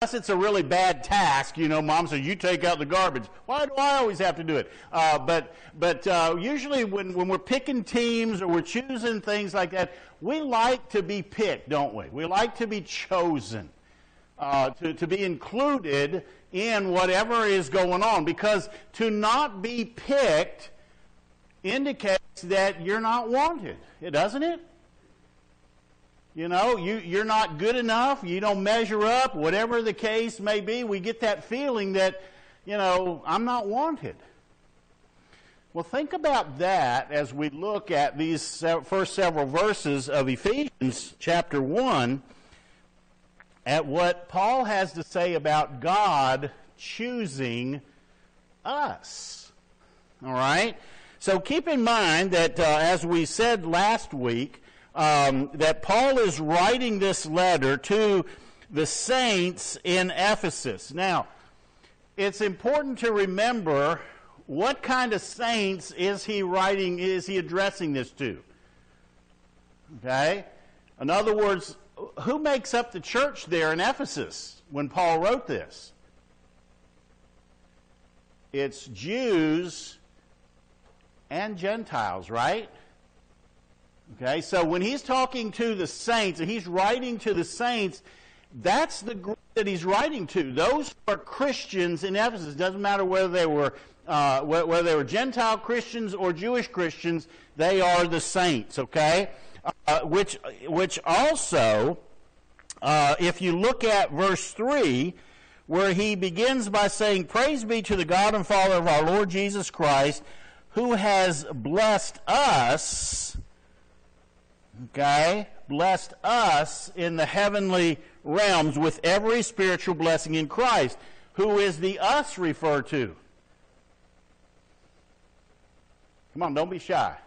unless it's a really bad task, Mom says, you take out the garbage. Why do I always have to do it? But usually when we're picking teams or we're choosing things like that, we like to be picked, don't we? We like to be chosen, to be included in whatever is going on. Because to not be picked indicates that you're not wanted, doesn't it? You're not good enough, you don't measure up, whatever the case may be, we get that feeling that, I'm not wanted. Well, think about that as we look at these first several verses of Ephesians chapter 1, at what Paul has to say about God choosing us. All right? So keep in mind that, as we said last week, that Paul is writing this letter to the saints in Ephesus. Now, it's important to remember what kind of saints is he addressing this to? Okay? In other words, who makes up the church there in Ephesus when Paul wrote this? It's Jews and Gentiles, right? Okay, so when he's talking to the saints, and he's writing to the saints, that's the group that he's writing to. Those who are Christians in Ephesus. It doesn't matter whether they were Gentile Christians or Jewish Christians, they are the saints, okay? Which also, if you look at verse 3, where he begins by saying, "Praise be to the God and Father of our Lord Jesus Christ, who has blessed us," okay, blessed us in the heavenly realms with every spiritual blessing in Christ. Who is the us referred to? Come on, don't be shy.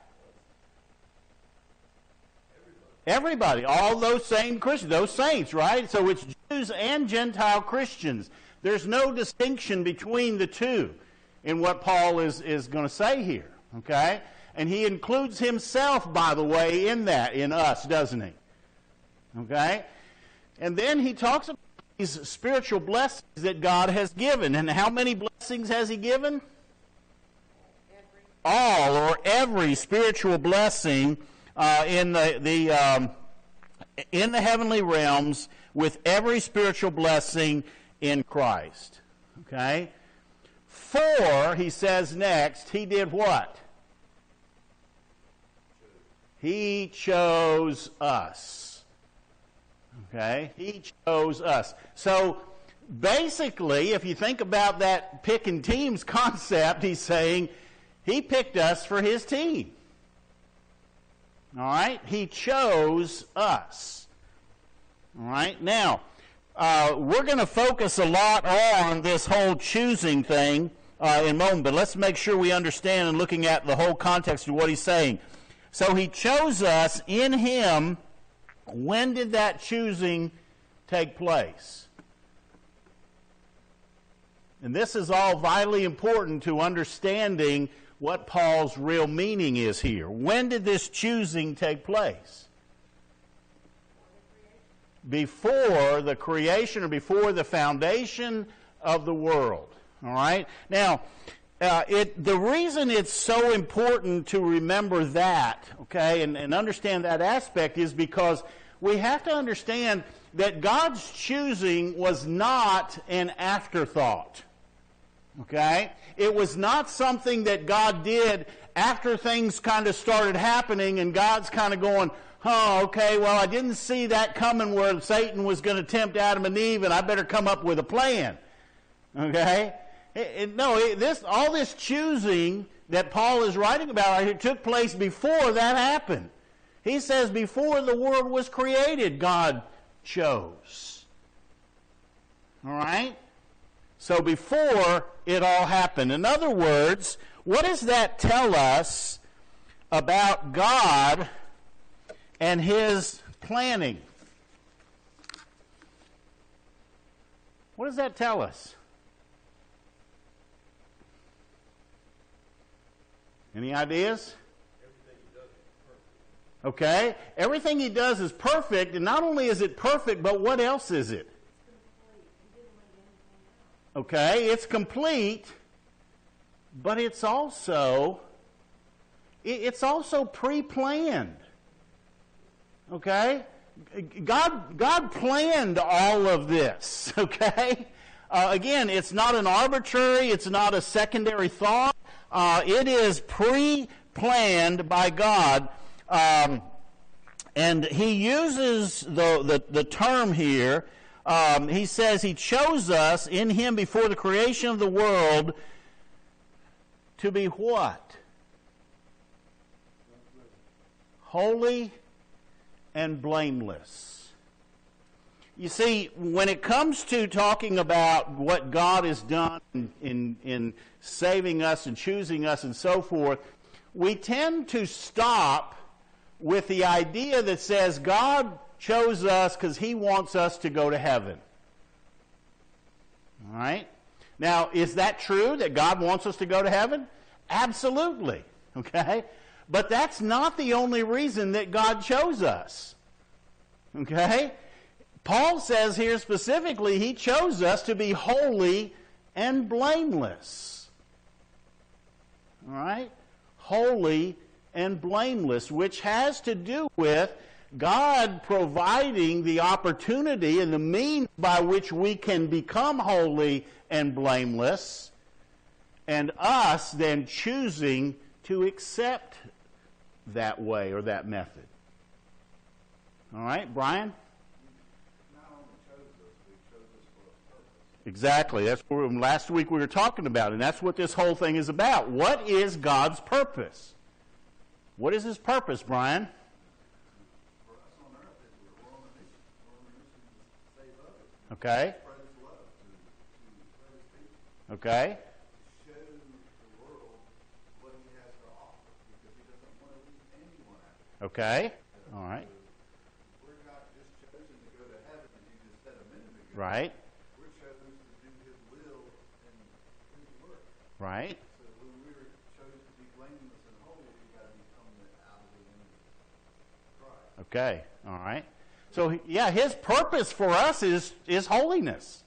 Everybody, all those same Christians, those saints, right? So it's Jews and Gentile Christians. There's no distinction between the two in what Paul is going to say here, okay? And he includes himself, by the way, in that, in us, doesn't he? Okay? And then he talks about these spiritual blessings that God has given. And how many blessings has he given? All or every spiritual blessing in the heavenly realms, with every spiritual blessing in Christ. Okay? For, he says next, he did what? He chose us. Okay? He chose us. So, basically, if you think about that picking teams concept, he's saying he picked us for his team. All right? He chose us. All right? Now, we're going to focus a lot on this whole choosing thing in a moment, but let's make sure we understand and looking at the whole context of what he's saying. So he chose us in him. When did that choosing take place? And this is all vitally important to understanding what Paul's real meaning is here. When did this choosing take place? Before the creation, or before the foundation of the world. All right? Now, the reason it's so important to remember that, okay, and understand that aspect is because we have to understand that God's choosing was not an afterthought. Okay? It was not something that God did after things kind of started happening and God's kind of going, oh, okay, well, I didn't see that coming where Satan was going to tempt Adam and Eve, and I better come up with a plan. Okay? All this choosing that Paul is writing about, it took place before that happened. He says before the world was created, God chose. All right? So before it all happened. In other words, what does that tell us about God and his planning? What does that tell us? Any ideas? Okay? Everything he does is perfect, and not only is it perfect, but what else is it? Okay? It's complete, but it's also pre-planned. Okay? God planned all of this. Okay? Again, it's not an arbitrary, it's not a secondary thought. It is pre-planned by God. And he uses the term here. He says he chose us in him before the creation of the world to be what? Holy and blameless. You see, when it comes to talking about what God has done in saving us and choosing us and so forth, we tend to stop with the idea that says God chose us because he wants us to go to heaven. All right? Now, is that true that God wants us to go to heaven? Absolutely. Okay? But that's not the only reason that God chose us. Okay? Paul says here specifically he chose us to be holy and blameless. All right? Holy and blameless, which has to do with God providing the opportunity and the means by which we can become holy and blameless, and us then choosing to accept that way or that method. All right, Brian? Not only chose us, but he chose us for a purpose. Exactly. That's what last week we were talking about, and that's what this whole thing is about. What is God's purpose? What is his purpose, Brian? For us on earth, we're on a mission. We're on a mission to save others. Okay. To spread his love, to spread his people. Okay. To show the world what he has to offer, because he doesn't want to leave anyone out. Okay. All right. We're not just chosen to go to heaven, as you just said a minute ago. Right. We're chosen to do his will and his work. Right. So when we were chosen to be blameless and holy, we got to become out of the image of Christ. Okay. All right. So, yeah, his purpose for us is holiness.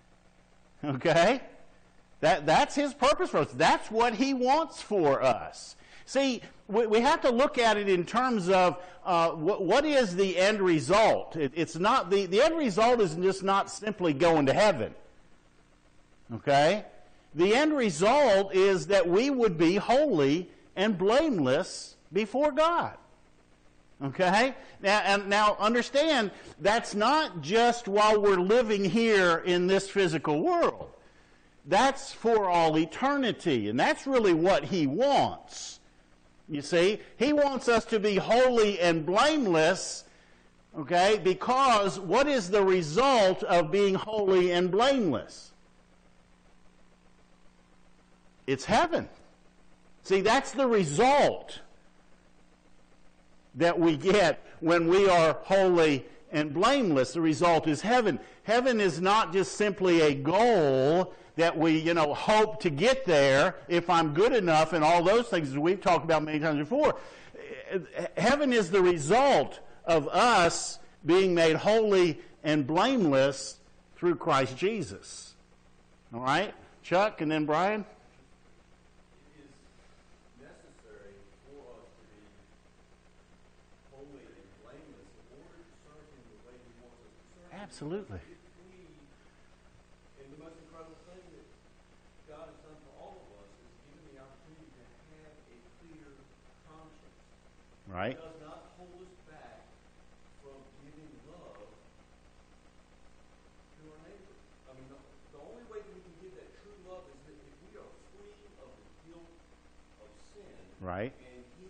Okay? That's his purpose for us. That's what he wants for us. See, we have to look at it in terms of what is the end result. It's not the end result is just not simply going to heaven. Okay? The end result is that we would be holy and blameless before God. Okay? Now understand, that's not just while we're living here in this physical world. That's for all eternity, and that's really what he wants. You see, he wants us to be holy and blameless, okay, because what is the result of being holy and blameless? It's heaven. See, that's the result that we get when we are holy and blameless. The result is heaven. Heaven is not just simply a goal that we, hope to get there if I'm good enough and all those things that we've talked about many times before. Heaven is the result of us being made holy and blameless through Christ Jesus. All right? Chuck and then Brian? It is necessary for us to be holy and blameless in order to serve him the way he wants us to serve him. Absolutely. And the most incredible thing that God has done for all of us is given the opportunity to have a clear conscience. Right. It does not hold us back from giving love to our neighbor. I mean, the only way that we can give that true love is that if we are free of the guilt of sin, Right. and he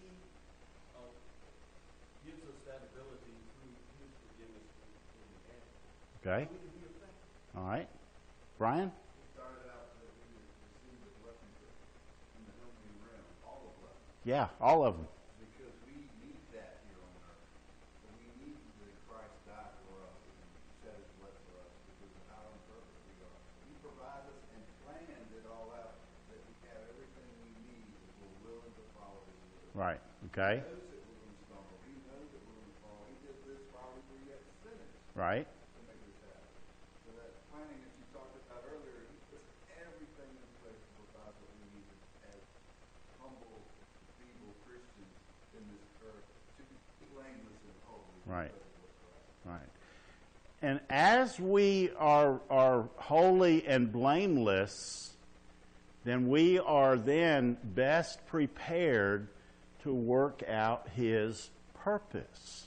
gives us that ability through his forgiveness in the end. Okay. We can be effective. All right. Brian? It started out that we received the blessings in the heavenly realm, all of us, Yeah, all of them. because we need that here on earth. And we need that Christ died for us and shed his blood for us because of how imperfect we are. He provides us and planned it all out that we have everything we need if we're willing to follow his will. Right. Okay. He knows that we're going to stumble. He knows that we're going to fall. He did this while we were yet sinners Right. to make this happen. So that planning that you talked about earlier, he puts in this earth to be blameless and holy. Right. Because of what Christ. Right. And as we are holy and blameless, then we are then best prepared to work out His purpose.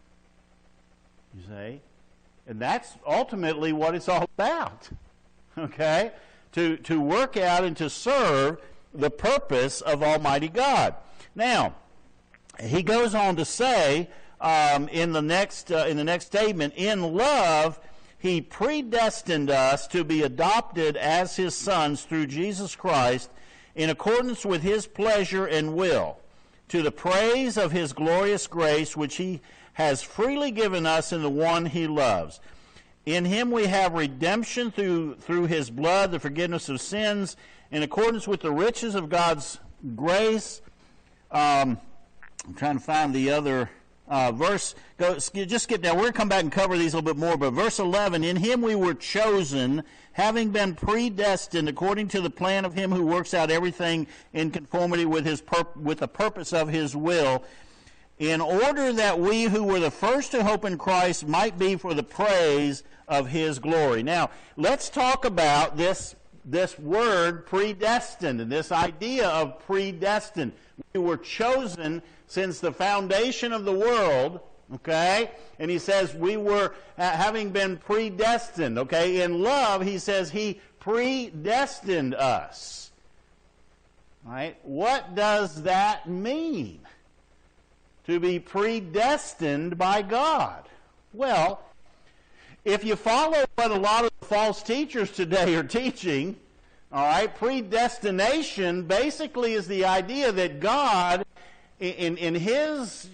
You see? And that's ultimately what it's all about. Okay? To work out and to serve the purpose of Almighty God. Now, he goes on to say in the next statement, in love, He predestined us to be adopted as His sons through Jesus Christ in accordance with His pleasure and will, to the praise of His glorious grace, which He has freely given us in the one He loves. In Him we have redemption through His blood, the forgiveness of sins, in accordance with the riches of God's grace. I'm trying to find the other verse. Just skip down. We're going to come back and cover these a little bit more. But verse 11, in Him we were chosen, having been predestined according to the plan of Him who works out everything in conformity with the purpose of His will, in order that we who were the first to hope in Christ might be for the praise of His glory. Now, let's talk about this word predestined and this idea of predestined. We were chosen since the foundation of the world, okay? And he says we were having been predestined, okay? In love, he says He predestined us. Right? What does that mean? To be predestined by God. Well, if you follow what a lot of the false teachers today are teaching, all right, predestination basically is the idea that God, in His,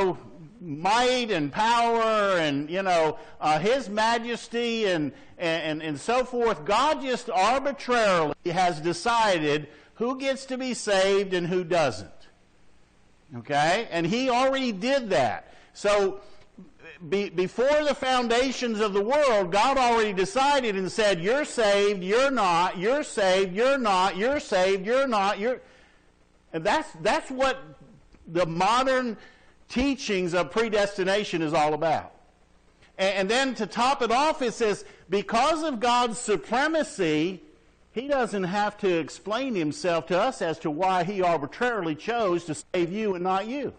might and power and, His majesty and so forth, God just arbitrarily has decided who gets to be saved and who doesn't. Okay? And He already did that. So, before the foundations of the world, God already decided and said, you're saved, you're not, you're saved, you're not, you're saved, you're not, you're... And that's what the modern teachings of predestination is all about. And then to top it off, it says, because of God's supremacy, He doesn't have to explain Himself to us as to why He arbitrarily chose to save you and not you.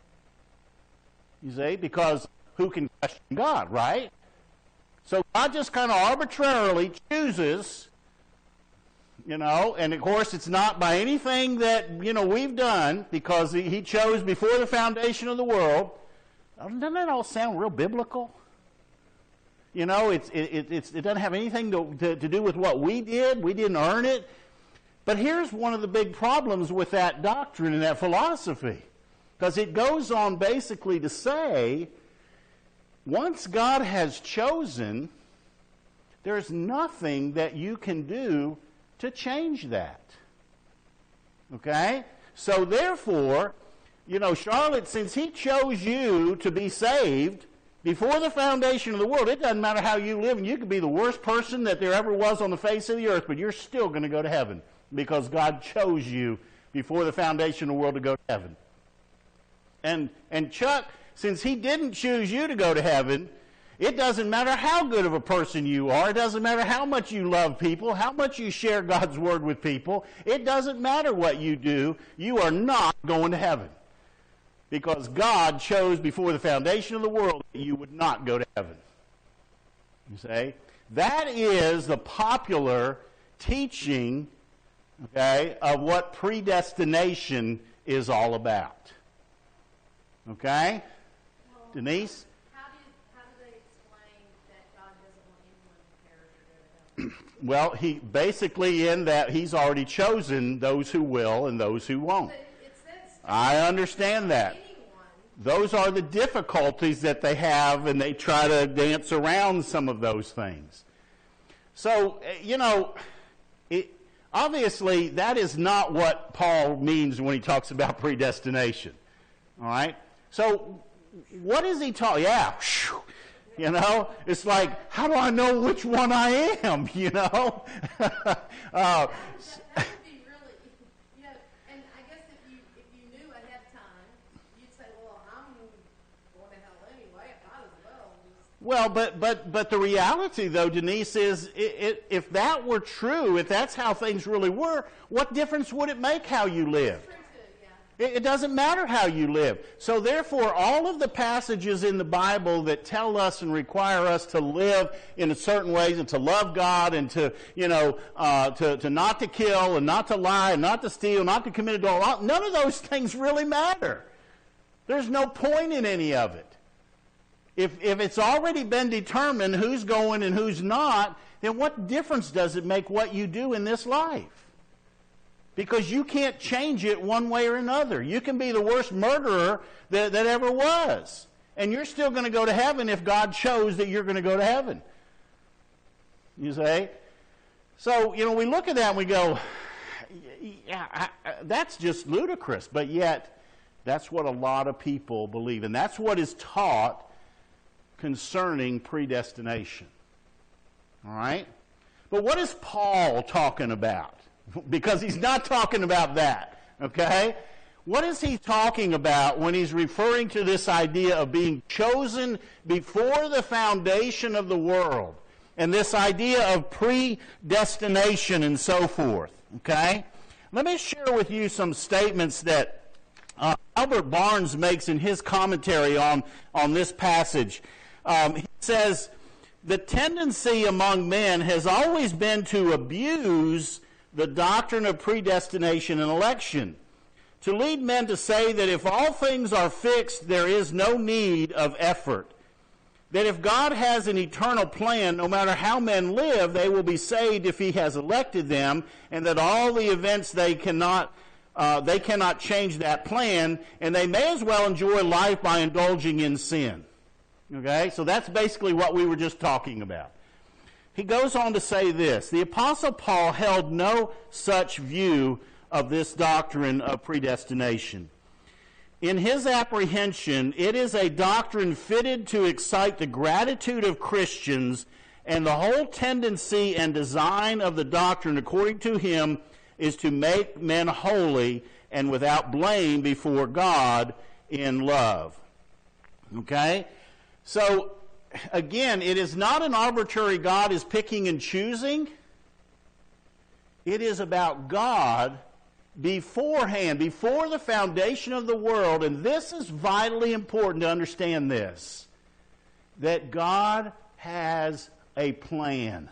You see? Because who can question God, right? So God just kind of arbitrarily chooses, and of course it's not by anything that, we've done, because He chose before the foundation of the world. Doesn't that all sound real biblical? It doesn't have anything to do with what we did. We didn't earn it. But here's one of the big problems with that doctrine and that philosophy. Because it goes on basically to say, once God has chosen, there's nothing that you can do to change that. Okay? So therefore, Charlotte, since He chose you to be saved before the foundation of the world, it doesn't matter how you live, and you could be the worst person that there ever was on the face of the earth, but you're still going to go to heaven because God chose you before the foundation of the world to go to heaven. And Chuck, since He didn't choose you to go to heaven, it doesn't matter how good of a person you are. It doesn't matter how much you love people, how much you share God's Word with people. It doesn't matter what you do. You are not going to heaven. Because God chose before the foundation of the world that you would not go to heaven. You see? That is the popular teaching, okay, of what predestination is all about. Okay? Denise? How do they explain that God doesn't want anyone to perish or go to hell? Well, He basically in that He's already chosen those who will and those who won't. But it says I understand that. anyone. Those are the difficulties that they have, and they try to dance around some of those things. So, obviously that is not what Paul means when he talks about predestination. All right? So, what is he talking? Yeah, it's like, how do I know which one I am? That would be really, and I guess if you knew ahead of time, you'd Well, but the reality, though, Denise, is if that were true, if that's how things really were, what difference would it make how you live? True too, yeah. It doesn't matter how you live. So therefore, all of the passages in the Bible that tell us and require us to live in certain ways and to love God and to, to not to kill and not to lie and not to steal, not to commit adultery, none of those things really matter. There's no point in any of it. If it's already been determined who's going and who's not, then what difference does it make what you do in this life? Because you can't change it one way or another. You can be the worst murderer that ever was, and you're still going to go to heaven if God chose that you're going to go to heaven. You say? So, we look at that and we go, yeah, that's just ludicrous. But yet, that's what a lot of people believe, and that's what is taught concerning predestination. All right? But what is Paul talking about? Because he's not talking about that. Okay? What is he talking about when he's referring to this idea of being chosen before the foundation of the world? And this idea of predestination and so forth. Okay? Let me share with you some statements that Albert Barnes makes in his commentary on this passage. He says, the tendency among men has always been to abuse the doctrine of predestination and election, to lead men to say that if all things are fixed, there is no need of effort, that if God has an eternal plan, no matter how men live, they will be saved if he has elected them, and that all the events they cannot change that plan, and they may as well enjoy life by indulging in sin. Okay, so that's basically what we were just talking about. He goes on to say this: the Apostle Paul held no such view of this doctrine of predestination. In his apprehension, it is a doctrine fitted to excite the gratitude of Christians, and the whole tendency and design of the doctrine, according to him, is to make men holy and without blame before God in love. Okay? So, again, it is not an arbitrary God is picking and choosing. It is about God beforehand, before the foundation of the world, and this is vitally important to understand this, that God has a plan.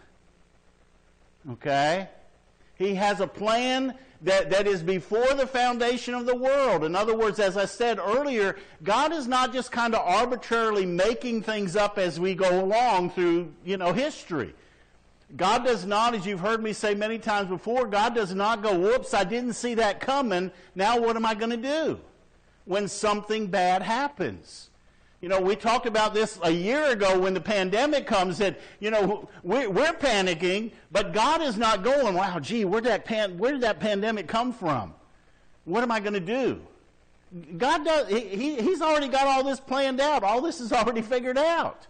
Okay? He has a plan that is before the foundation of the world. In other words, as I said earlier, God is not just kind of arbitrarily making things up as we go along through, history. God does not, as you've heard me say many times before, God does not go, whoops, I didn't see that coming. Now what am I going to do when something bad happens? We talked about this a year ago when the pandemic comes, that, we're panicking, but God is not going, wow, gee, where did that pandemic come from? What am I going to do? God does, He's already got all this planned out. All this is already figured out.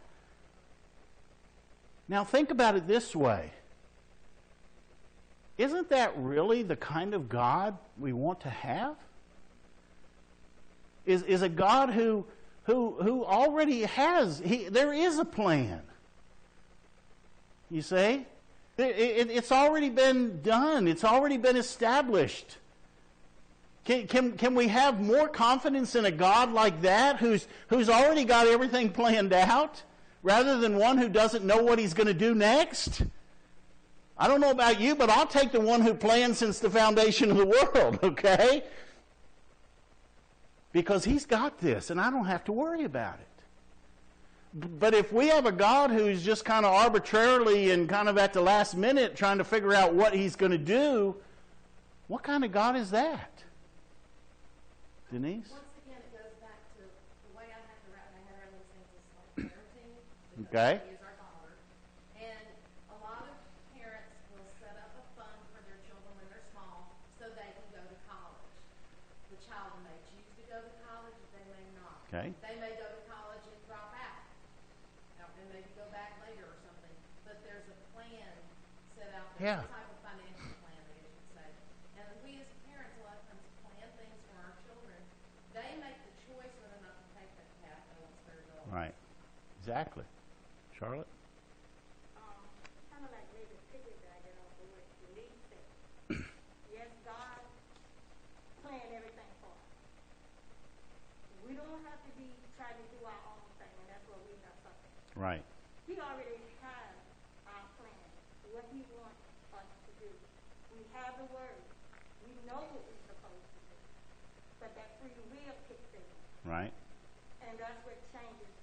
Now think about it this way. Isn't that really the kind of God we want to have? Is a God who already has, there is a plan. You see? It's already been done. It's already been established. Can we have more confidence in a God like that who's already got everything planned out, rather than one who doesn't know what he's going to do next? I don't know about you, but I'll take the one who planned since the foundation of the world, okay? Because he's got this, and I don't have to worry about it. But if we have a God who's just kind of arbitrarily and kind of at the last minute trying to figure out what he's going to do, what kind of God is that? Denise? Once again, it goes back to the way I had to wrap my head around these things is like parenting. Okay. He is our father. And a lot of parents will set up a fund for their children when they're small so they can go to college. The child may choose to go to college, they may not. Okay. They may go to college and drop out. And maybe go back later or something. But there's a plan set out there. Yeah. Some type of financial plan, I guess you'd say. And we as parents a lot of times plan things for our children. They make the choice whether or not to take that path once they're adults. Right. Exactly. Charlotte? Kind of like maybe piggybacking off of what Denise said. Yes, God planned everything for us. We don't have to be trying to do our own thing, and that's what we mess up at. Right. He already has our plan, what he wants us to do. We have the word. We know what we're supposed to do. But that free will kicks in. Right. And that's what changes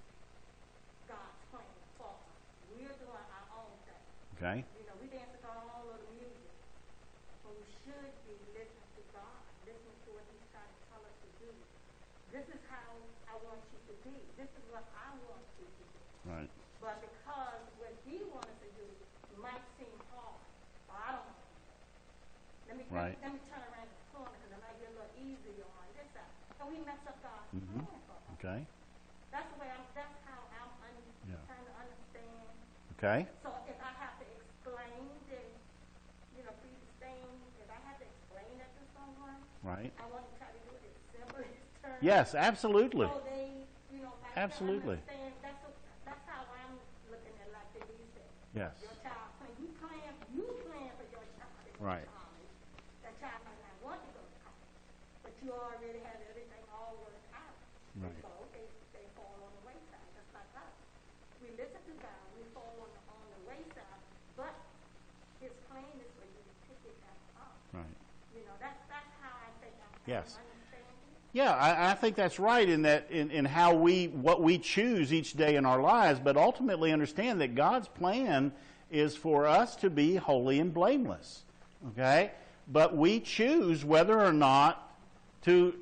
God's plan for us. We're doing our own thing. Okay. You know, we dance to our own little music. But we should be listening to God, listening to what he's trying to tell us to do. This is how I want you to be. This is what I want you to do. Right. But because what he wants to do might seem hard, or I don't want to do that. Right. Let me turn around the corner because it might be a little easier on this side. So we mess up God's Mhm. plan for us. Okay. That's the way that's how I'm Yeah. trying to understand. Okay. So if I have to explain this, you know, these things, if I have to explain it to someone, Right. I want to try to do it as simple as terms. Yes, absolutely. So they, you know, like Absolutely. understand. That's how I'm looking at like Denise said. Yes. Your child plan. You plan for your child to go Right. to college. That child might not want to go to college, but you already have everything all worked out. Right. So they fall on the wayside. That's like us. We listen to God. We fall on the wayside, but His plan is for you to pick it back up. Right. You know, that's how I think I'm Yes. understanding. Yeah, I think that's right in that in how what we choose each day in our lives, but ultimately understand that God's plan is for us to be holy and blameless. Okay? But we choose whether or not to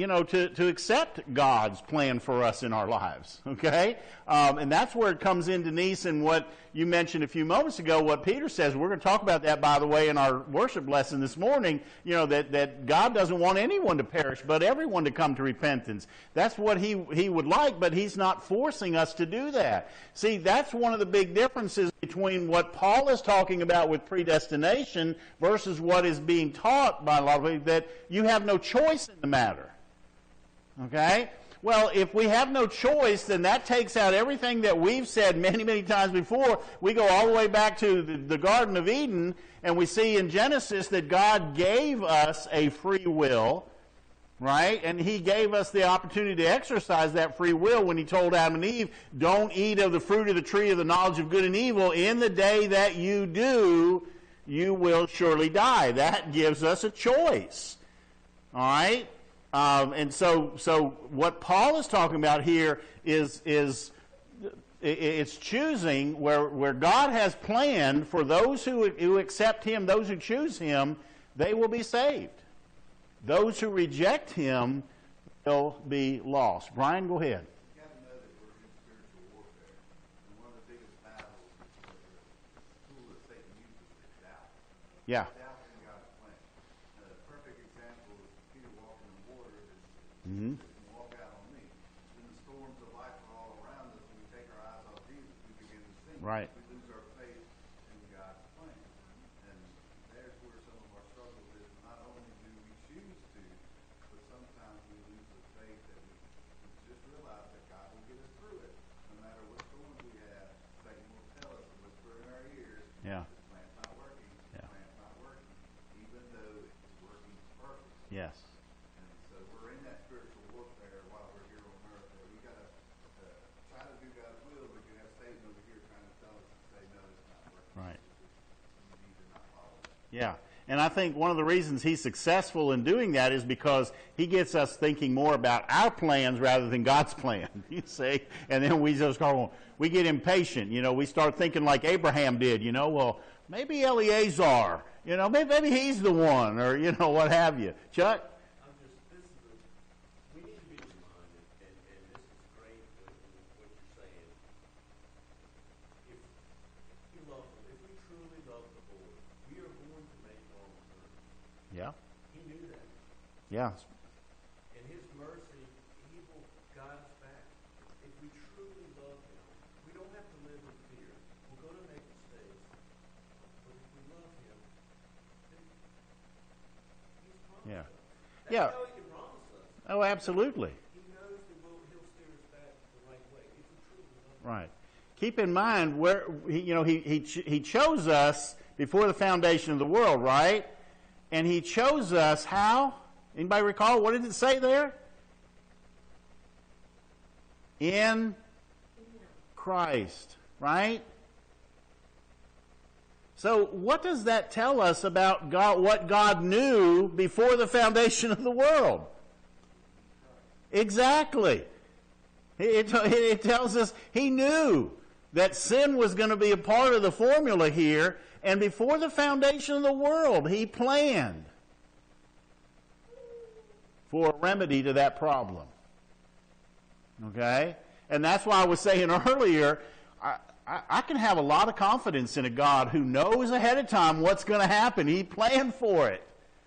accept God's plan for us in our lives. Okay? And that's where it comes in, Denise, and what you mentioned a few moments ago, what Peter says. We're going to talk about that, by the way, in our worship lesson this morning, you know, that God doesn't want anyone to perish, but everyone to come to repentance. That's what he would like, but he's not forcing us to do that. See, that's one of the big differences between what Paul is talking about with predestination versus what is being taught by a lot of people, that you have no choice in the matter. Okay? Well, if we have no choice, then that takes out everything that we've said many, many times before. We go all the way back to the Garden of Eden, and we see in Genesis that God gave us a free will, right? And he gave us the opportunity to exercise that free will when he told Adam and Eve, don't eat of the fruit of the tree of the knowledge of good and evil. In the day that you do, you will surely die. That gives us a choice. All right? And so what Paul is talking about here is it's choosing where God has planned for those who accept him, those who choose him, they will be saved. Those who reject him will be lost. Brian, go ahead. You got to know that we're in spiritual warfare, and one of the biggest battles is the tool that Satan uses is doubt. Yeah. Doubt in God's plan. A perfect example is Peter walking in water that Mm-hmm. can walk out on me. When the storms of life are all around us, and we take our eyes off Jesus, we begin to sink. Right. We lose our faith in God's plan. And there's where some of our struggles is. Not only do we choose to, but sometimes we lose the faith that we just realize that God will get us through it. No matter what storms we have, Satan will tell us and whisper in our ears, Yeah. this plan's not working, Yeah. this plan's not working, even though it's working perfectly. Yes. And so we're in that spiritual warfare while we're here on earth. That we got to try to do God's will, but you have Satan over here trying to tell us to say, no, it's not working. Right. You need to not follow that. Yeah. And I think one of the reasons he's successful in doing that is because he gets us thinking more about our plans rather than God's plan, you see. And then we just we get impatient. You know, we start thinking like Abraham did, you know, well, maybe Eleazar, you know, maybe he's the one, or, you know, what have you. Chuck? We need to be reminded, and this is great what you're saying. If we truly love the Lord, we are going to make wrong turns. Yeah. He knew that. Yeah. In his mercy, he will guide us back. If we truly love him, we don't have to live in fear. We're going to make mistakes. But if we love him, then he's promised Yeah. us. That's Yeah. how he can promise us. Oh, absolutely. He knows that he'll steer us back the right way if we truly love him. Right. keep in mind where he chose us before the foundation of the world, right? And he chose us how? Anybody recall? What did it say there? In Christ, right? So what does that tell us about God, what God knew before the foundation of the world? Exactly. It tells us he knew that sin was going to be a part of the formula here, and before the foundation of the world, he planned for a remedy to that problem. Okay? And that's why I was saying earlier, I can have a lot of confidence in a God who knows ahead of time what's going to happen. He planned for it.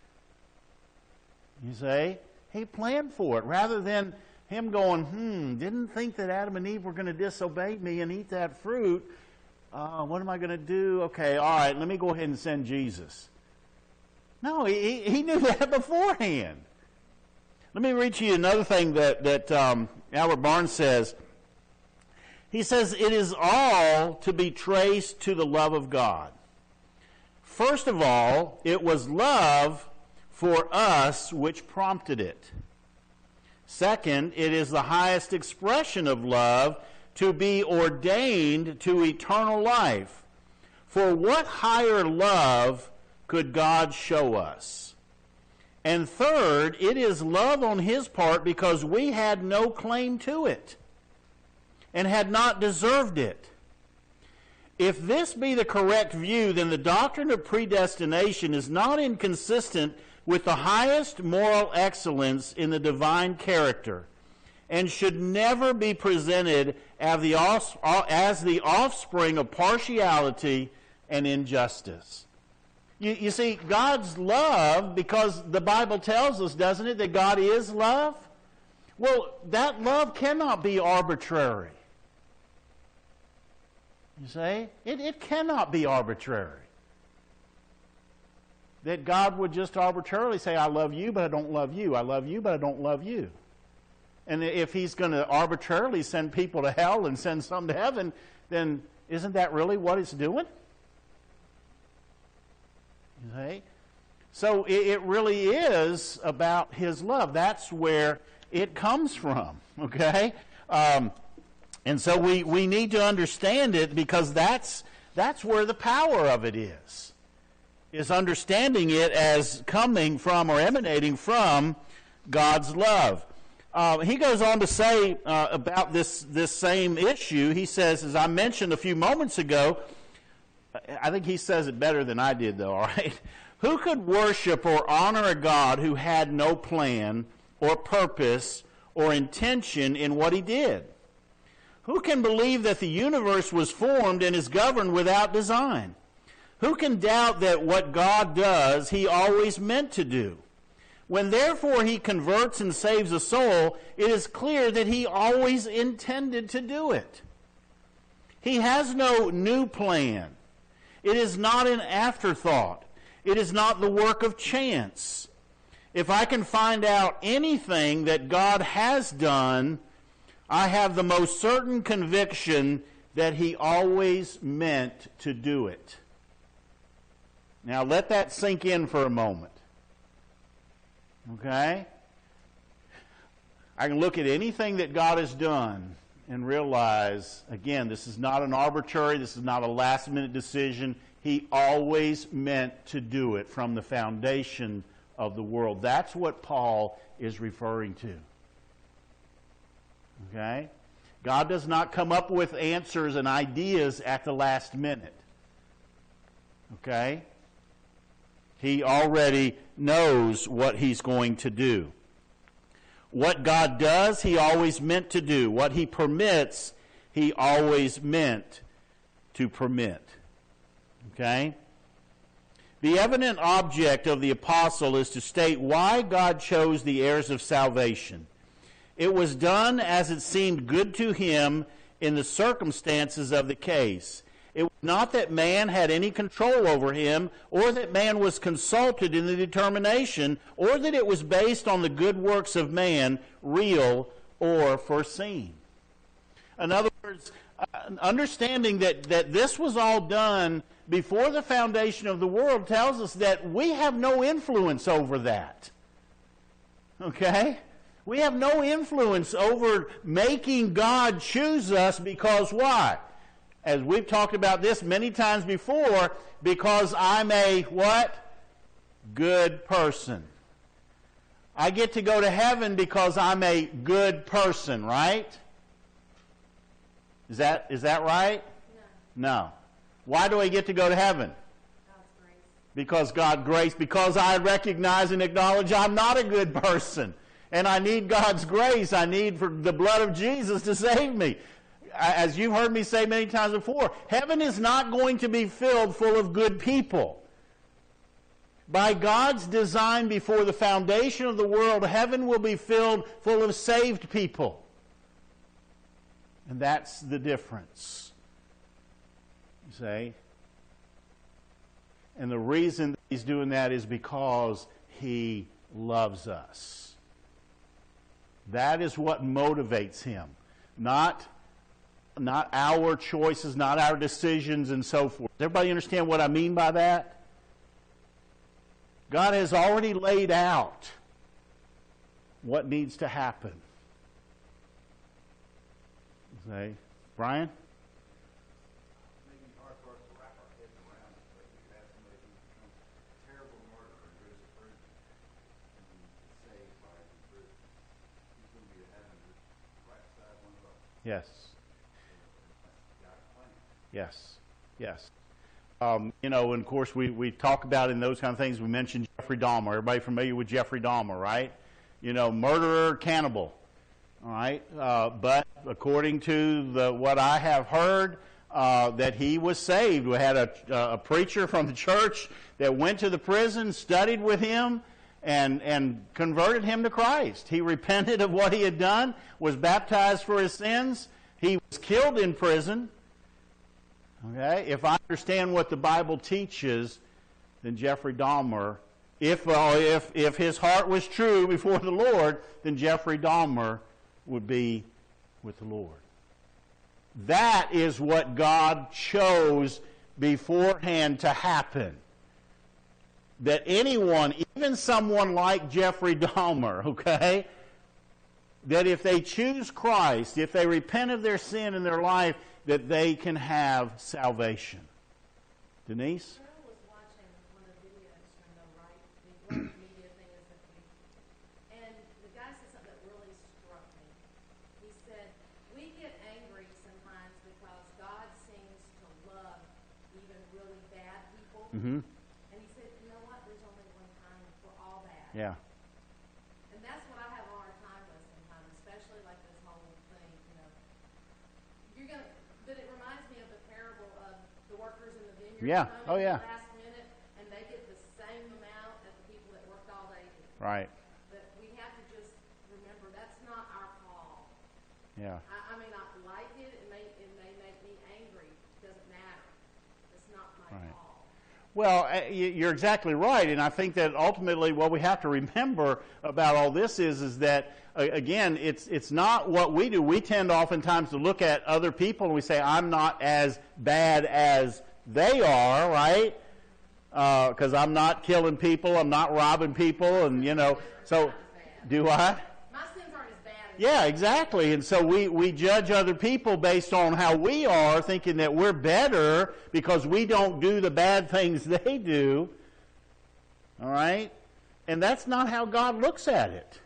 You see? He planned for it, rather than him going, didn't think that Adam and Eve were going to disobey me and eat that fruit. What am I going to do? Okay, all right, let me go ahead and send Jesus. No, he knew that beforehand. Let me read to you another thing that Albert Barnes says. He says, it is all to be traced to the love of God. First of all, it was love for us which prompted it. Second, it is the highest expression of love to be ordained to eternal life. For what higher love could God show us? And third, it is love on his part because we had no claim to it and had not deserved it. If this be the correct view, then the doctrine of predestination is not inconsistent with the highest moral excellence in the divine character, and should never be presented as the offspring of partiality and injustice. You see, God's love, because the Bible tells us, doesn't it, that God is love? Well, that love cannot be arbitrary. You see? It cannot be arbitrary. That God would just arbitrarily say, I love you, but I don't love you. I love you, but I don't love you. And if he's going to arbitrarily send people to hell and send some to heaven, then isn't that really what it's doing? You see? So it really is about his love. That's where it comes from, okay? And so we need to understand it, because that's where the power of it is understanding it as coming from or emanating from God's love. He goes on to say about this same issue, he says, as I mentioned a few moments ago, I think he says it better than I did though, all right? Who could worship or honor a God who had no plan or purpose or intention in what he did? Who can believe that the universe was formed and is governed without design? Who can doubt that what God does, he always meant to do? When therefore he converts and saves a soul, it is clear that he always intended to do it. He has no new plan. It is not an afterthought. It is not the work of chance. If I can find out anything that God has done, I have the most certain conviction that he always meant to do it. Now let that sink in for a moment. Okay? I can look at anything that God has done and realize, again, this is not an arbitrary, this is not a last-minute decision. He always meant to do it from the foundation of the world. That's what Paul is referring to. Okay? God does not come up with answers and ideas at the last minute. Okay? He already knows what he's going to do. What God does, he always meant to do. What he permits, he always meant to permit. Okay? The evident object of the apostle is to state why God chose the heirs of salvation. It was done as it seemed good to him in the circumstances of the case. It was not that man had any control over him, or that man was consulted in the determination, or that it was based on the good works of man, real or foreseen. In other words, understanding that this was all done before the foundation of the world tells us that we have no influence over that. Okay? We have no influence over making God choose us because why? As we've talked about this many times before, because I'm a what? Good person. I get to go to heaven because I'm a good person, right? Is that right? No. Why do I get to go to heaven? God's grace. Because God's grace. Because I recognize and acknowledge I'm not a good person. And I need God's grace. I need for the blood of Jesus to save me. As you've heard me say many times before, heaven is not going to be filled full of good people. By God's design before the foundation of the world, heaven will be filled full of saved people. And that's the difference. You see? And the reason that he's doing that is because he loves us. That is what motivates him. Not our choices, not our decisions, and so forth. Does everybody understand what I mean by that? God has already laid out what needs to happen. Say, Brian? It may be hard for us to wrap our heads around it, but you have somebody who becomes a terrible murderer and goes to prison and is saved by his prison. He's going to be in heaven right beside one of us. Yes. That's God's plan. Yes. Yes. And of course, we talk about in those kind of things. We mentioned Jeffrey Dahmer. Everybody familiar with Jeffrey Dahmer, right? Murderer, cannibal. All right. But according to what I have heard, that he was saved. We had a preacher from the church that went to the prison, studied with him, and converted him to Christ. He repented of what he had done, was baptized for his sins. He was killed in prison. Okay, if I understand what the Bible teaches, then Jeffrey Dahmer, if his heart was true before the Lord, then Jeffrey Dahmer would be with the Lord. That is what God chose beforehand to happen. That anyone, even someone like Jeffrey Dahmer, okay, that if they choose Christ, if they repent of their sin in their life, that they can have salvation. Denise? I was watching one of the videos from the right media thing is that and the guy said something that really struck me. He said, we get angry sometimes because God seems to love even really bad people. Mm-hmm. And he said, you know what? There's only one time for all bad. Yeah. And that's what I have a hard time with sometimes, especially like this whole thing, You're going to, but it reminds me of the parable of the workers in the vineyard. Yeah. Come Oh, in yeah. the last minute, and they get the same amount as the people that worked all day. Right. But we have to just remember that's not our call. Yeah. I may not like it. It may make me angry. It doesn't matter. It's not my Right. call. Well, you're exactly right, and I think that ultimately what we have to remember about all this is that, again, it's not what we do. We tend oftentimes to look at other people and we say, I'm not as bad as they are, right? Because I'm not killing people, I'm not robbing people, and, so do I? My sins aren't as bad as Yeah, exactly. And so we judge other people based on how we are, thinking that we're better because we don't do the bad things they do. All right? And that's not how God looks at it.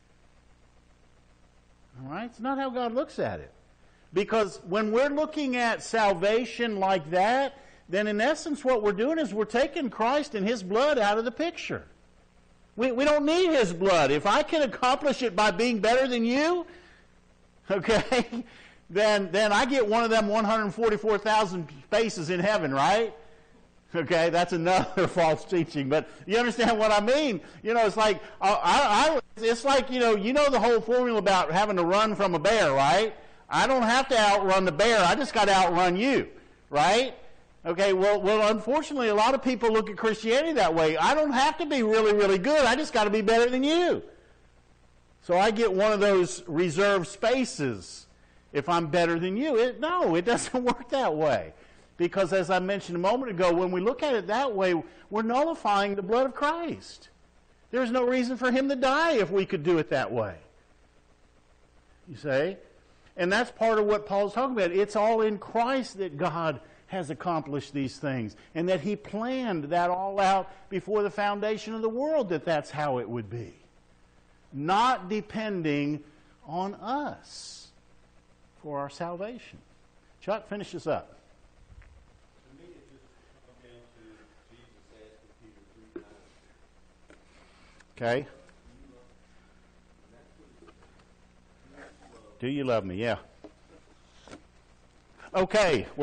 All right? It's not how God looks at it. Because when we're looking at salvation like that, then in essence what we're doing is we're taking Christ and His blood out of the picture. We don't need His blood. If I can accomplish it by being better than you, okay, then I get one of them 144,000 spaces in heaven, right? Okay, that's another false teaching, but you understand what I mean? It's like it's like you know the whole formula about having to run from a bear, right? I don't have to outrun the bear. I just got to outrun you, right? Okay, well, unfortunately, a lot of people look at Christianity that way. I don't have to be really, really good. I just got to be better than you. So I get one of those reserved spaces if I'm better than you. No, it doesn't work that way. Because as I mentioned a moment ago, when we look at it that way, we're nullifying the blood of Christ. There's no reason for him to die if we could do it that way. You see? And that's part of what Paul's talking about. It's all in Christ that God has accomplished these things. And that he planned that all out before the foundation of the world, that that's how it would be. Not depending on us for our salvation. Chuck, finish this up. To me, it just comes down to Jesus asking Peter 3 times. Okay? Do you love me? Yeah. Okay.